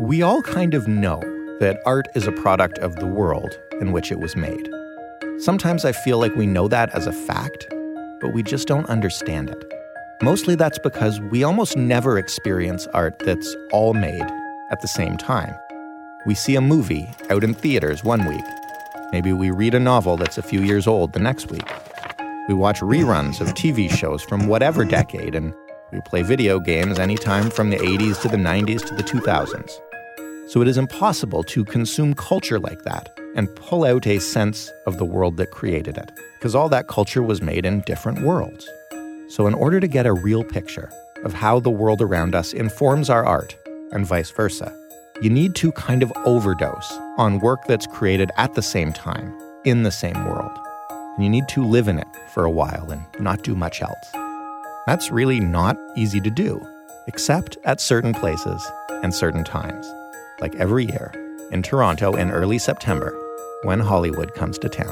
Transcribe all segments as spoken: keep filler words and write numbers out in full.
We all kind of know that art is a product of the world in which it was made. Sometimes I feel like we know that as a fact, but we just don't understand it. Mostly that's because we almost never experience art that's all made at the same time. We see a movie out in theaters one week. Maybe we read a novel that's a few years old the next week. We watch reruns of T V shows from whatever decade, and we play video games anytime from the eighties to the nineties to the two thousands. So it is impossible to consume culture like that and pull out a sense of the world that created it, because all that culture was made in different worlds. So in order to get a real picture of how the world around us informs our art, and vice versa, you need to kind of overdose on work that's created at the same time, in the same world. And you need to live in it for a while and not do much else. That's really not easy to do, except at certain places and certain times, like every year in Toronto in early September, when Hollywood comes to town.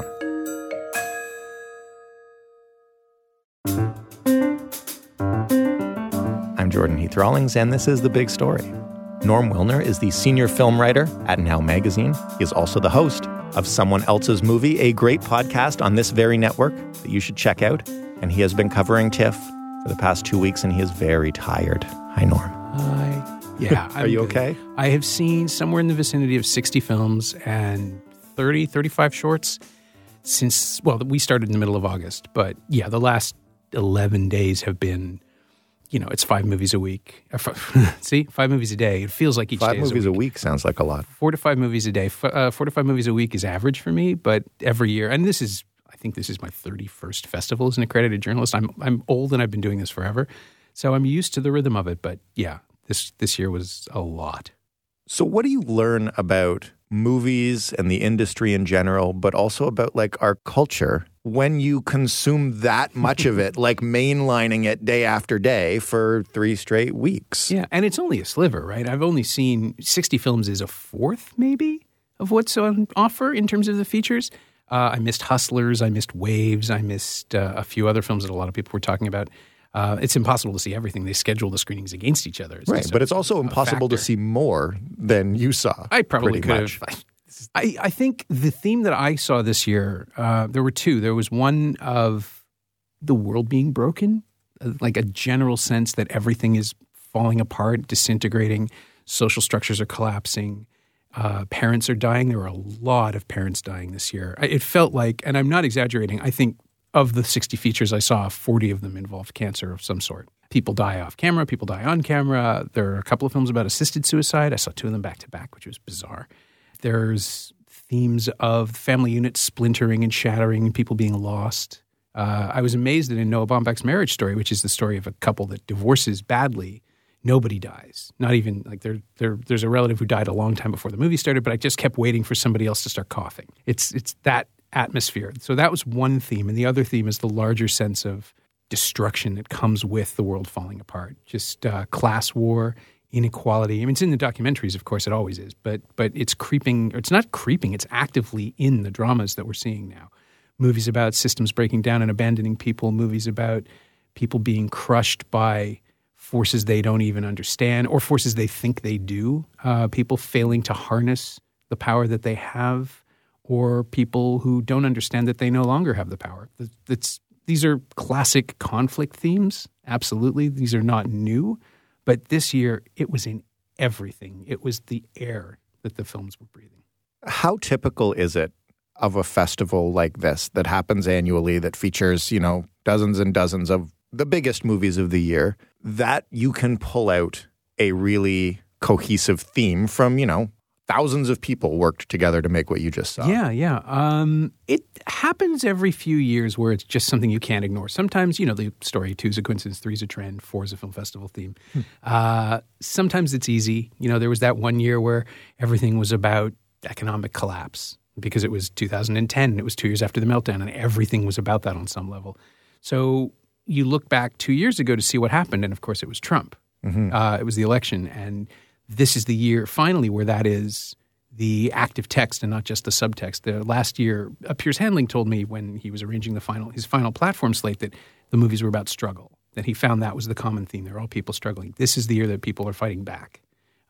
I'm Jordan Heath Rawlings, and this is The Big Story. Norm Wilner is the senior film writer at Now Magazine. He is also the host of Someone Else's Movie, a great podcast on this very network that you should check out. And he has been covering TIFF for the past two weeks, and he is very tired. Hi, Norm. Hi. Yeah. Are you okay? I have seen somewhere in the vicinity of sixty films and thirty, thirty-five shorts since, well, we started in the middle of August. But yeah, the last eleven days have been, you know, it's five movies a week. See, five movies a day. It feels like each five day is movies a a week. week sounds like a lot. Four to five movies a day. F- uh, four to five movies a week is average for me, but every year, and this is, I think this is my thirty-first festival as an accredited journalist. I'm I'm old and I've been doing this forever, so I'm used to the rhythm of it. But yeah, this this year was a lot. So what do you learn about movies and the industry in general, but also about like our culture when you consume that much of it, like mainlining it day after day for three straight weeks? Yeah, and it's only a sliver, right? I've only seen sixty films is a fourth maybe of what's on offer in terms of the features. Uh, I missed Hustlers, I missed Waves, I missed uh, a few other films that a lot of people were talking about. Uh, it's impossible to see everything. They schedule the screenings against each other. It's right, but it's also impossible to see more than you saw. I probably could much. have. I, I think the theme that I saw this year, uh, there were two. There was one of the world being broken, like a general sense that everything is falling apart, disintegrating, social structures are collapsing. Uh, parents are dying. There were a lot of parents dying this year. It felt like, and I'm not exaggerating, I think of the sixty features I saw, forty of them involved cancer of some sort. People die off camera, people die on camera. There are a couple of films about assisted suicide. I saw two of them back to back, which was bizarre. There's themes of family units splintering and shattering and people being lost. Uh, I was amazed that in Noah Baumbach's Marriage Story, which is the story of a couple that divorces badly, nobody dies. Not even, like, there, there, there's a relative who died a long time before the movie started, but I just kept waiting for somebody else to start coughing. It's it's that atmosphere. So that was one theme. And the other theme is the larger sense of destruction that comes with the world falling apart. Just uh, class war, inequality. I mean, it's in the documentaries, of course, it always is, but but it's creeping, or it's not creeping, it's actively in the dramas that we're seeing now. Movies about systems breaking down and abandoning people, movies about people being crushed by forces they don't even understand or forces they think they do, uh, people failing to harness the power that they have, or people who don't understand that they no longer have the power. It's, these are classic conflict themes, absolutely. These are not new. But this year, it was in everything. It was the air that the films were breathing. How typical is it of a festival like this that happens annually that features, you know, dozens and dozens of the biggest movies of the year, that you can pull out a really cohesive theme from, you know, thousands of people worked together to make what you just saw? Yeah, yeah. Um, it happens every few years where it's just something you can't ignore. Sometimes, you know, the story, two's a coincidence, three's a trend, four's a film festival theme. Hmm. Uh, sometimes it's easy. You know, there was that one year where everything was about economic collapse because it was two thousand ten and it was two years after the meltdown and everything was about that on some level. So you look back two years ago to see what happened, and of course it was Trump. Mm-hmm. Uh, it was the election, and this is the year finally where that is the active text and not just the subtext. The last year, uh, Piers Handling told me when he was arranging the final his final platform slate that the movies were about struggle, that he found that was the common theme. They're all people struggling. This is the year that people are fighting back.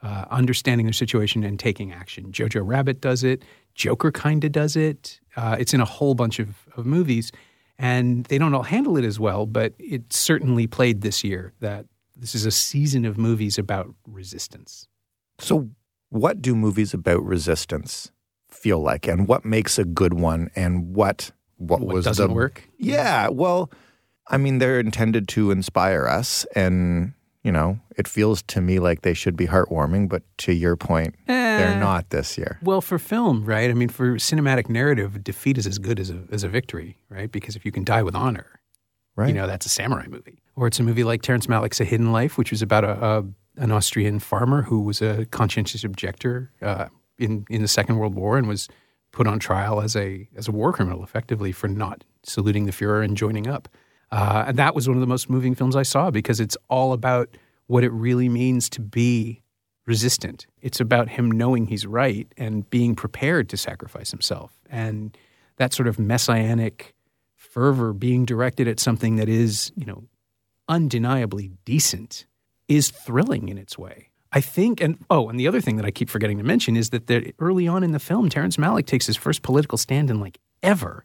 uh, understanding their situation and taking action. Jojo Rabbit does it. Joker kind of does it. Uh, it's in a whole bunch of, of movies, and they don't all handle it as well, but it certainly played this year that this is a season of movies about resistance. So what do movies about resistance feel like, and what makes a good one, and what what, what was doesn't the, work? Yeah, well, I mean, they're intended to inspire us, and you know, it feels to me like they should be heartwarming, but to your point, eh, they're not this year. Well, for film, right? I mean, for cinematic narrative, defeat is as good as a as a victory, right? Because if you can die with honor, right, you know, that's a samurai movie. Or it's a movie like Terrence Malick's A Hidden Life, which was about a, a an Austrian farmer who was a conscientious objector uh, in in the Second World War and was put on trial as a as a war criminal, effectively, for not saluting the Fuhrer and joining up. Uh, and that was one of the most moving films I saw because it's all about what it really means to be resistant. It's about him knowing he's right and being prepared to sacrifice himself. And that sort of messianic fervor being directed at something that is, you know, undeniably decent is thrilling in its way. I think, and oh, and the other thing that I keep forgetting to mention is that there, early on in the film, Terrence Malick takes his first political stand in like ever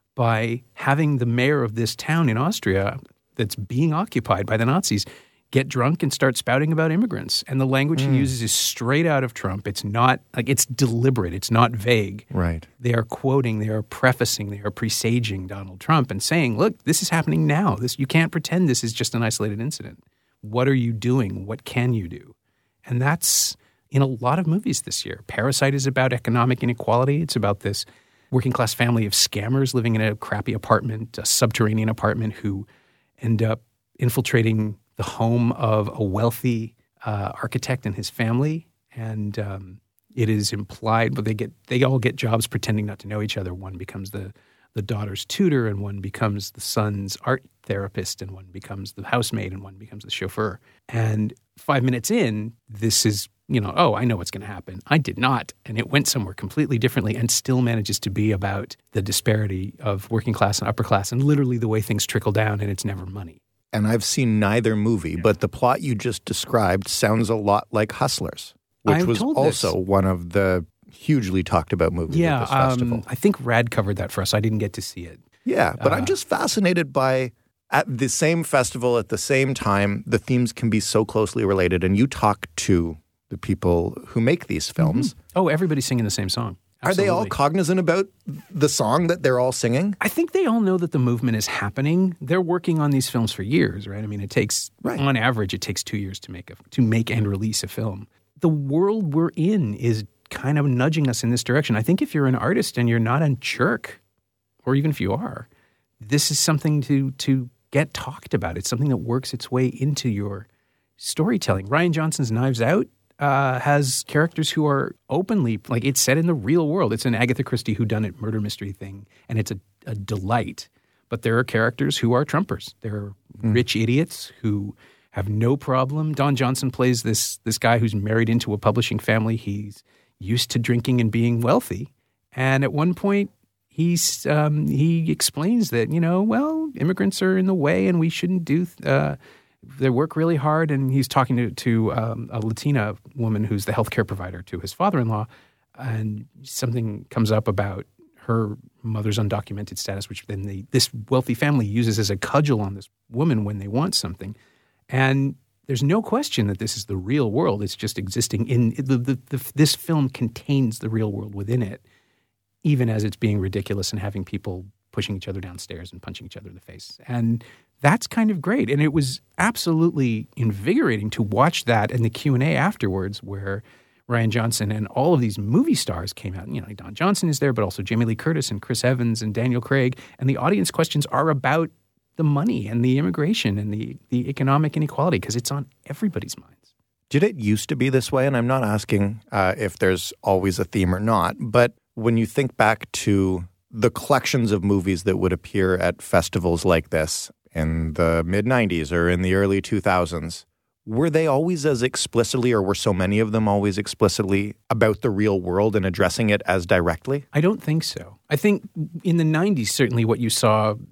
by having the mayor of this town in Austria that's being occupied by the Nazis get drunk and start spouting about immigrants. And the language mm. he uses is straight out of Trump. It's not, like, it's deliberate. It's not vague. Right. They are quoting, they are prefacing, they are presaging Donald Trump and saying, look, this is happening now. This, you can't pretend this is just an isolated incident. What are you doing? What can you do? And that's in a lot of movies this year. Parasite is about economic inequality. It's about this working class family of scammers living in a crappy apartment, a subterranean apartment, who end up infiltrating the home of a wealthy uh, architect and his family. And um, it is implied, but they get they all get jobs pretending not to know each other. One becomes the, the daughter's tutor, and one becomes the son's art therapist, and one becomes the housemaid, and one becomes the chauffeur. And five minutes in, this is, you know, oh, I know what's going to happen. I did not. And it went somewhere completely differently and still manages to be about the disparity of working class and upper class and literally the way things trickle down, and it's never money. And I've seen neither movie, yeah. but the plot you just described sounds a lot like Hustlers, which I'm was also this. one of the hugely talked about movies yeah, at this festival. Um, I think Rad covered that for us. I didn't get to see it. Yeah, but uh, I'm just fascinated by, at the same festival, at the same time, the themes can be so closely related. And you talk to the people who make these films. Mm-hmm. Oh, everybody's singing the same song. Absolutely. Are they all cognizant about the song that they're all singing? I think they all know that the movement is happening. They're working on these films for years, right? I mean, it takes, right. on average, it takes two years to make a, to make and release a film. The world we're in is kind of nudging us in this direction. I think if you're an artist and you're not a jerk, or even if you are, this is something to to get talked about. It's something that works its way into your storytelling. Rian Johnson's Knives Out Uh, has characters who are openly, like, it's set in the real world. It's an Agatha Christie whodunit murder mystery thing, and it's a, a delight. But there are characters who are Trumpers. They're mm. rich idiots who have no problem. Don Johnson plays this this guy who's married into a publishing family. He's used to drinking and being wealthy. And at one point, he's um, he explains that, you know, well, immigrants are in the way and we shouldn't do uh, – they work really hard, and he's talking to, to um, a Latina woman who's the healthcare provider to his father-in-law, and something comes up about her mother's undocumented status, which then they, this wealthy family uses as a cudgel on this woman when they want something. And there's no question that this is the real world. It's just existing in the, the, the, this film contains the real world within it, even as it's being ridiculous and having people pushing each other downstairs and punching each other in the face. And that's kind of great. And it was absolutely invigorating to watch that in the Q and A afterwards, where Rian Johnson and all of these movie stars came out. You know, Don Johnson is there, but also Jamie Lee Curtis and Chris Evans and Daniel Craig. And the audience questions are about the money and the immigration and the, the economic inequality, because it's on everybody's minds. Did it used to be this way? And I'm not asking uh, if there's always a theme or not, but when you think back to the collections of movies that would appear at festivals like this in the mid nineties or in the early two thousands, were they always as explicitly, or were so many of them always explicitly about the real world and addressing it as directly? I don't think so. I think in the nineties, certainly what you saw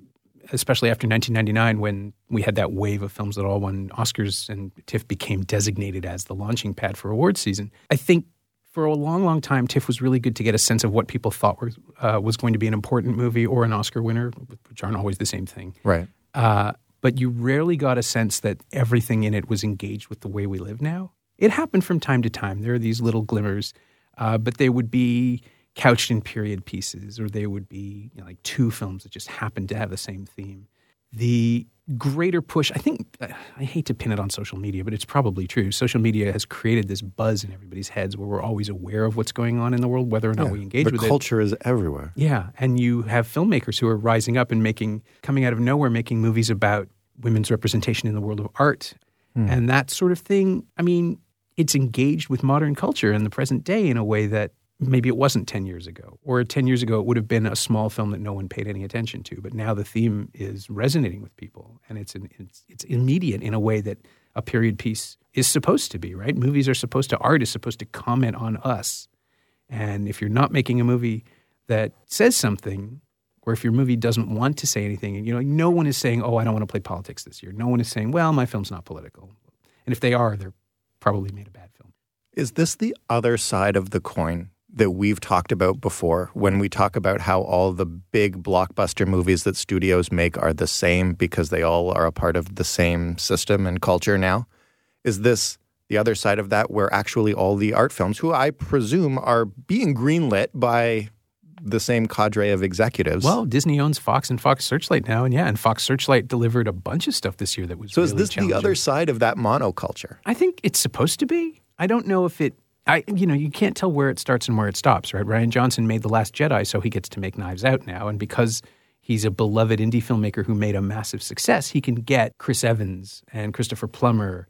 especially after nineteen ninety-nine when we had that wave of films that all won Oscars and TIFF became designated as the launching pad for awards season. I think for a long, long time, TIFF was really good to get a sense of what people thought were, uh, was going to be an important movie or an Oscar winner, which aren't always the same thing. Right. Uh, but you rarely got a sense that everything in it was engaged with the way we live now. It happened from time to time. There are these little glimmers, uh, but they would be couched in period pieces, or they would be you know, like two films that just happened to have the same theme. The greater push, I think, I hate to pin it on social media, but it's probably true. Social media has created this buzz in everybody's heads where we're always aware of what's going on in the world, whether or not yeah, we engage the with it. The culture is everywhere. Yeah, and you have filmmakers who are rising up and making, coming out of nowhere, making movies about women's representation in the world of art. Hmm. And that sort of thing, I mean, it's engaged with modern culture in the present day in a way that maybe it wasn't ten years ago. Or ten years ago, it would have been a small film that no one paid any attention to. But now the theme is resonating with people. And it's an, it's, it's immediate in a way that a period piece is supposed to be, right? Movies are supposed to, art is supposed to comment on us. And if you're not making a movie that says something, or if your movie doesn't want to say anything, you know, no one is saying, oh, I don't want to play politics this year. No one is saying, well, my film's not political. And if they are, they're probably made a bad film. Is this the other side of the coin that we've talked about before when we talk about how all the big blockbuster movies that studios make are the same because they all are a part of the same system and culture now? Is this the other side of that where actually all the art films, who I presume are being greenlit by the same cadre of executives? Well, Disney owns Fox and Fox Searchlight now, and yeah, and Fox Searchlight delivered a bunch of stuff this year that was so really is this challenging. The other side of that monoculture? I think it's supposed to be. I don't know if it I, you know, you can't tell where it starts and where it stops, right? Rian Johnson made The Last Jedi, so he gets to make Knives Out now. And because he's a beloved indie filmmaker who made a massive success, he can get Chris Evans and Christopher Plummer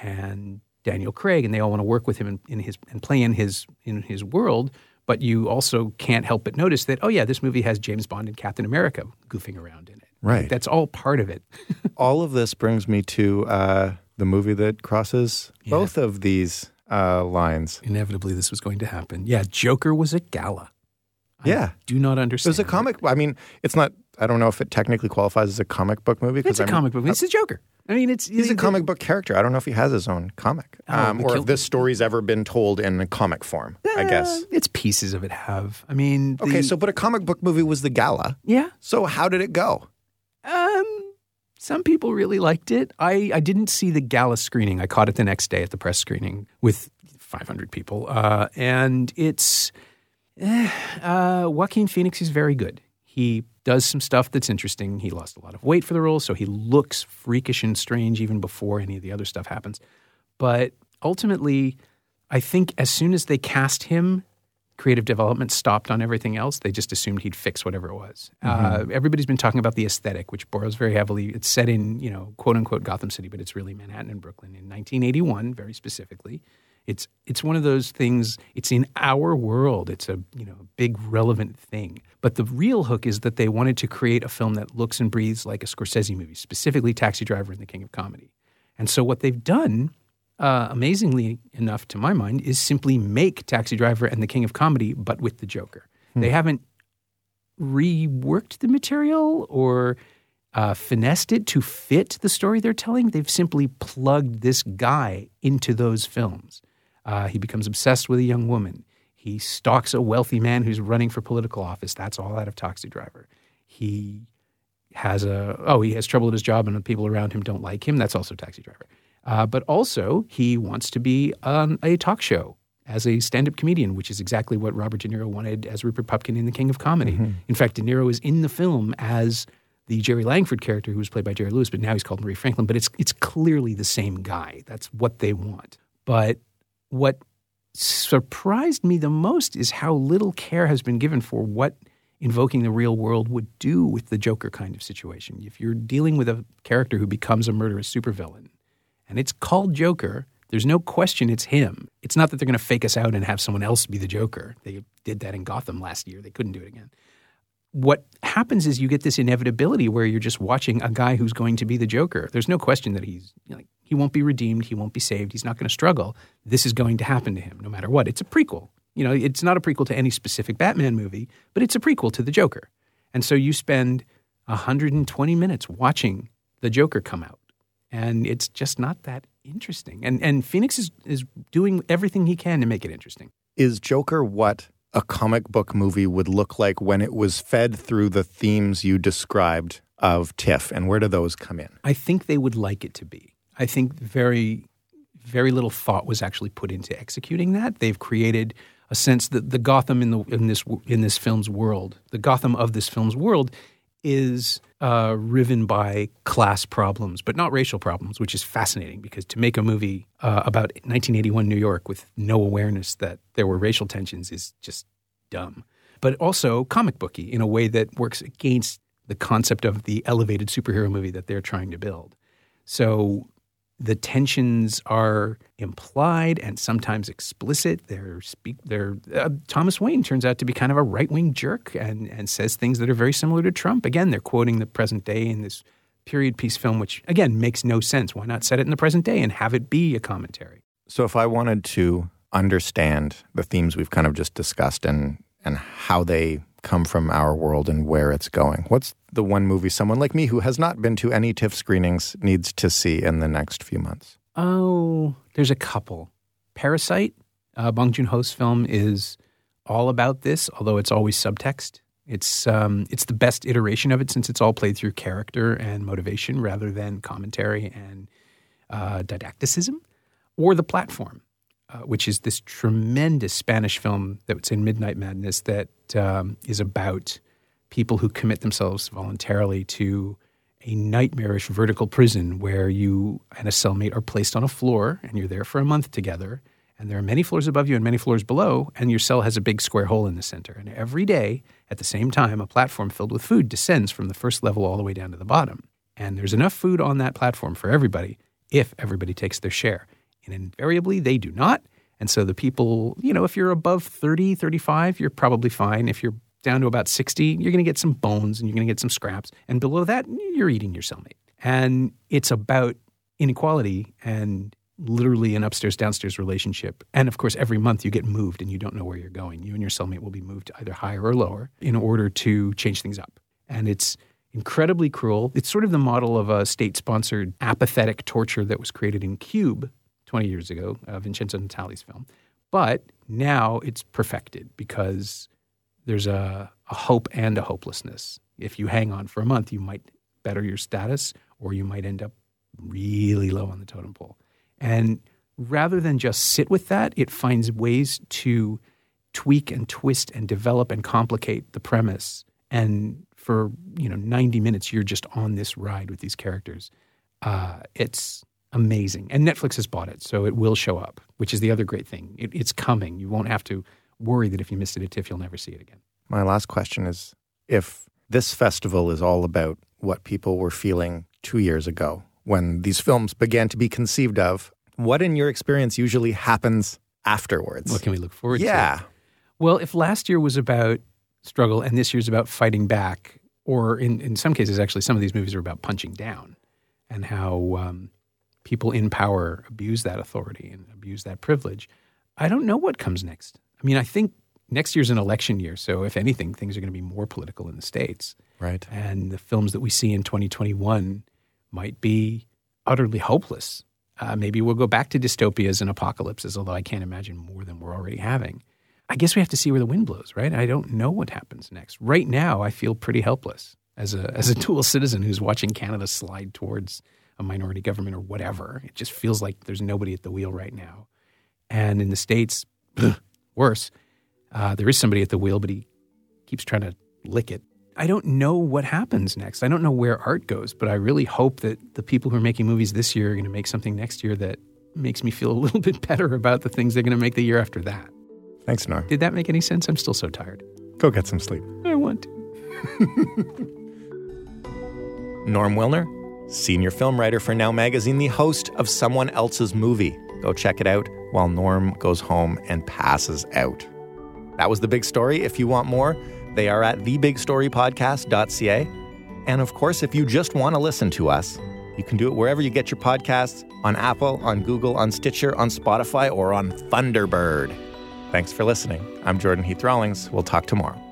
and Daniel Craig, and they all want to work with him in, in his and play in his in his world. But you also can't help but notice that, oh yeah, this movie has James Bond and Captain America goofing around in it. Right. That's all part of it. All of this brings me to uh, the movie that crosses yeah. both of these Uh, lines. Inevitably, this was going to happen. Yeah, Joker was a gala. Yeah. I do not understand. It was a comic. I mean, it's not, I don't know if it technically qualifies as a comic book movie. It's a I'm, comic book movie. It's a Joker. I mean, it's... He's a comic book character. I don't know if he has his own comic. Oh, um, or if this story's ever been told in a comic form, uh, I guess. It's pieces of it have. I mean... The, okay, so, but a comic book movie was the gala. Yeah. So how did it go? Um... Some people really liked it. I, I didn't see the gala screening. I caught it the next day at the press screening with five hundred people. Uh, and it's eh, uh, Joaquin Phoenix is very good. He does some stuff that's interesting. He lost a lot of weight for the role, so he looks freakish and strange even before any of the other stuff happens. But ultimately, I think as soon as they cast him, creative development stopped on everything else. They just assumed he'd fix whatever it was. Mm-hmm. Uh, everybody's been talking about the aesthetic, which borrows very heavily. It's set in, you know, quote unquote Gotham City, but it's really Manhattan and Brooklyn in nineteen eighty-one, very specifically. It's it's one of those things. It's in our world. It's a you know big relevant thing. But the real hook is that they wanted to create a film that looks and breathes like a Scorsese movie, specifically Taxi Driver and The King of Comedy. And so what they've done, Uh, amazingly enough, to my mind, is simply make Taxi Driver and The King of Comedy, but with the Joker. Hmm. They haven't reworked the material or uh, finessed it to fit the story they're telling. They've simply plugged this guy into those films. Uh, he becomes obsessed with a young woman. He stalks a wealthy man who's running for political office. That's all out of Taxi Driver. He has a, oh, he has trouble at his job and the people around him don't like him. That's also Taxi Driver. Uh, but also, he wants to be on a talk show as a stand-up comedian, which is exactly what Robert De Niro wanted as Rupert Pupkin in The King of Comedy. Mm-hmm. In fact, De Niro is in the film as the Jerry Langford character who was played by Jerry Lewis, but now he's called Murray Franklin. But it's it's clearly the same guy. That's what they want. But what surprised me the most is how little care has been given for what invoking the real world would do with the Joker kind of situation. If you're dealing with a character who becomes a murderous supervillain, and it's called Joker, there's no question it's him. It's not that they're going to fake us out and have someone else be the Joker. They did that in Gotham last year. They couldn't do it again. What happens is you get this inevitability where you're just watching a guy who's going to be the Joker. There's no question that he's you know, like he won't be redeemed. He won't be saved. He's not going to struggle. This is going to happen to him no matter what. It's a prequel. You know, it's not a prequel to any specific Batman movie, but it's a prequel to the Joker. And so you spend one hundred twenty minutes watching the Joker come out. And it's just not that interesting. And and Phoenix is, is doing everything he can to make it interesting. Is Joker what a comic book movie would look like when it was fed through the themes you described of TIFF, and where do those come in? I think they would like it to be. I think very, very little thought was actually put into executing that. They've created a sense that the Gotham in the in this in this film's world, the Gotham of this film's world, is uh, riven by class problems, but not racial problems, which is fascinating because to make a movie uh, about nineteen eighty-one New York with no awareness that there were racial tensions is just dumb. But also comic booky in a way that works against the concept of the elevated superhero movie that they're trying to build. So the tensions are implied and sometimes explicit. They're speak. They're uh, Thomas Wayne turns out to be kind of a right-wing jerk and and says things that are very similar to Trump. Again, they're quoting the present day in this period piece film, which again makes no sense. Why not set it in the present day and have it be a commentary? So, if I wanted to understand the themes we've kind of just discussed and and how they come from our world and where it's going, what's the one movie someone like me who has not been to any TIFF screenings needs to see in the next few months? Oh, there's a couple. Parasite, uh, Bong Joon-ho's film, is all about this, although it's always subtext. It's um, it's the best iteration of it since it's all played through character and motivation rather than commentary and uh, didacticism. Or The Platform, uh, which is this tremendous Spanish film that's in Midnight Madness that um, is about people who commit themselves voluntarily to a nightmarish vertical prison where you and a cellmate are placed on a floor and you're there for a month together. And there are many floors above you and many floors below, and your cell has a big square hole in the center. And every day, at the same time, a platform filled with food descends from the first level all the way down to the bottom. And there's enough food on that platform for everybody if everybody takes their share. And invariably, they do not. And so the people, you know, if you're above thirty, thirty-five, you're probably fine. If you're down to about sixty, you're going to get some bones and you're going to get some scraps. And below that, you're eating your cellmate. And it's about inequality and literally an upstairs-downstairs relationship. And of course, every month you get moved and you don't know where you're going. You and your cellmate will be moved to either higher or lower in order to change things up. And it's incredibly cruel. It's sort of the model of a state-sponsored apathetic torture that was created in Cube twenty years ago, uh, Vincenzo Natali's film. But now it's perfected because there's a, a hope and a hopelessness. If you hang on for a month, you might better your status or you might end up really low on the totem pole. And rather than just sit with that, it finds ways to tweak and twist and develop and complicate the premise. And for, you know, ninety minutes, you're just on this ride with these characters. Uh, it's amazing. And Netflix has bought it, so it will show up, which is the other great thing. It, it's coming. You won't have to worry that if you missed it at TIFF, you'll never see it again. My last question is, if this festival is all about what people were feeling two years ago, when these films began to be conceived of, what in your experience usually happens afterwards? What can we look forward yeah. to? Well, if last year was about struggle and this year's about fighting back, or in, in some cases, actually, some of these movies are about punching down and how um, people in power abuse that authority and abuse that privilege, I don't know what comes next. I mean, I think next year's an election year, so if anything, things are going to be more political in the States. Right. And the films that we see in twenty twenty-one might be utterly hopeless. Uh, maybe we'll go back to dystopias and apocalypses, although I can't imagine more than we're already having. I guess we have to see where the wind blows, right? I don't know what happens next. Right now, I feel pretty helpless as a as a dual citizen who's watching Canada slide towards a minority government or whatever. It just feels like there's nobody at the wheel right now. And in the States, worse, uh, there is somebody at the wheel, but he keeps trying to lick it. I don't know what happens next. I don't know where art goes, but I really hope that the people who are making movies this year are going to make something next year that makes me feel a little bit better about the things they're going to make the year after that. Thanks, Norm. Did that make any sense? I'm still so tired. Go get some sleep. I want to. Norm Wilner, senior film writer for Now Magazine, the host of Someone Else's Movie. Go check it out while Norm goes home and passes out. That was The Big Story. If you want more, they are at the big story podcast dot c a. And of course, if you just want to listen to us, you can do it wherever you get your podcasts, on Apple, on Google, on Stitcher, on Spotify, or on Thunderbird. Thanks for listening. I'm Jordan Heath Rawlings. We'll talk tomorrow.